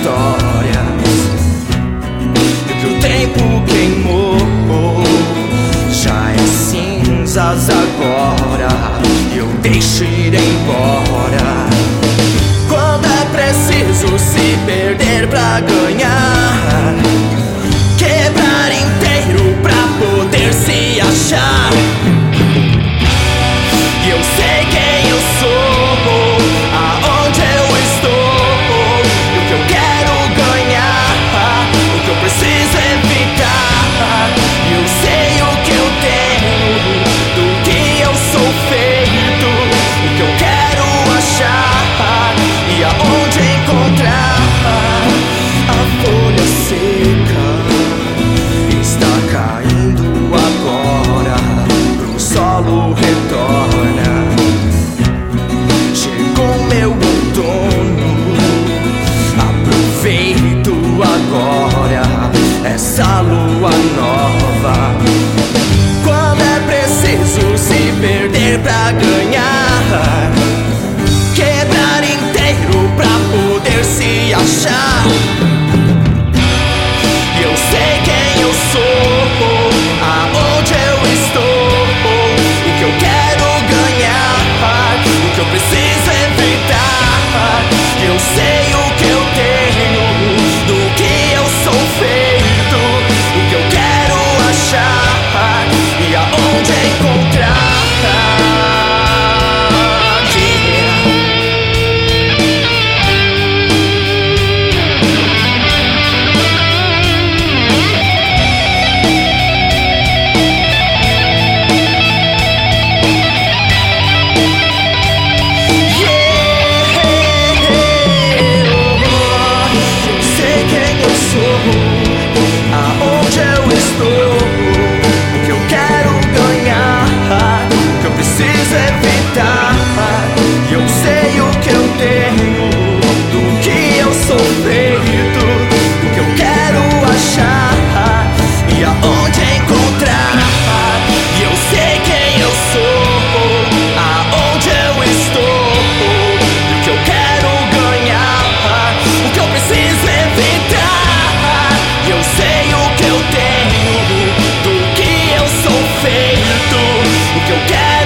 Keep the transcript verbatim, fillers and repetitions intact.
vitórias que o tempo queimou. Já é cinzas agora, eu deixo ir embora. Quando é preciso se perder pra ganhar, quebrar inteiro pra poder se achar. E eu sei quem eu sou, aonde eu estou, e o que eu quero ganhar, o que eu preciso evitar. E eu sei o que eu tenho, do que eu sou feito, o que eu quero achar e aonde encontrar. A folha seca está caindo agora, pro solo retorna. Chegou meu outono, aproveito agora essa lua nova. Quando é preciso se perder pra ganhar, quebrar inteiro pra poder se achar. E eu sei quem eu sou, aonde eu estou, o que eu quero ganhar, o que eu preciso evitar. E eu sei o que eu tenho, do que eu sou feito, o que eu quero achar e aonde encontrar. Aonde eu estou, o que eu quero ganhar, o que eu preciso evitar. E eu sei o que eu tenho, do que eu sou feito, o que eu quero achar e aonde encontrar. E eu sei quem eu sou, aonde eu estou, e o que eu quero ganhar, o que eu preciso evitar. Eu sei o que eu tenho, do que eu sou feito, o que eu quero.